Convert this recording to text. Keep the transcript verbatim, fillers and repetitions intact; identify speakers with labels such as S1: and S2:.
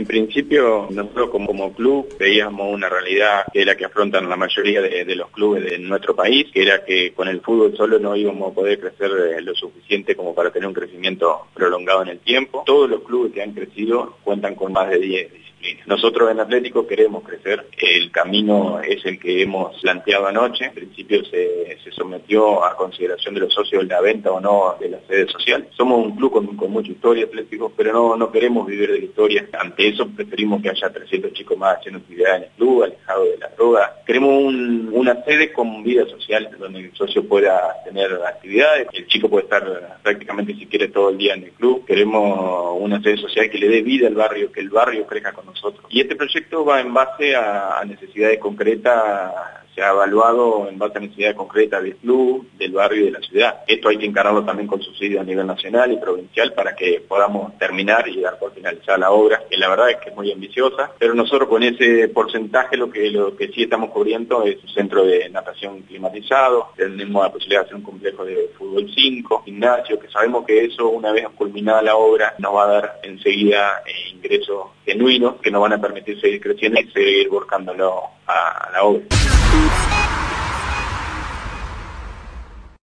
S1: principio, nosotros como, como club veíamos una realidad que es la que afrontan la mayoría de, de los clubes de nuestro país, que era que con el fútbol solo no íbamos a poder crecer lo suficiente como para tener un crecimiento prolongado en el tiempo. Todos los clubes que han crecido cuentan con más de diez disciplinas. Nosotros en Atlético queremos crecer, el camino es el que hemos planteado anoche. En principio se, se sometió a consideración de los socios la venta o no de la sede social. Somos un club con, con mucha historia, Atlético, pero no, no queremos vivir de la historia. Ante eso preferimos que haya trescientos chicos más haciendo actividad en el club, alejados de la droga. Queremos un, una sede con vida social, donde el socio pueda tener actividades, el chico puede estar prácticamente si quiere todo el día en el club. Queremos una sede social que le dé vida al barrio, que el barrio crezca con nosotros. Y este proyecto va en base a, a necesidades concretas, se ha evaluado en base a necesidades concretas del club, del barrio y de la ciudad. Esto hay que encararlo también con subsidios a nivel nacional y provincial para que podamos terminar y dar por finalizada la obra, que la verdad es que es muy ambiciosa, pero nosotros con ese porcentaje lo que, lo que sí estamos cubriendo es un centro de natación climatizado, tenemos la posibilidad de hacer un complejo de fútbol cinco, gimnasio, que sabemos que eso una vez culminada la obra nos va a dar enseguida eh, ingresos genuinos que nos van a permitir seguir creciendo y seguir volcándolo a, a la obra.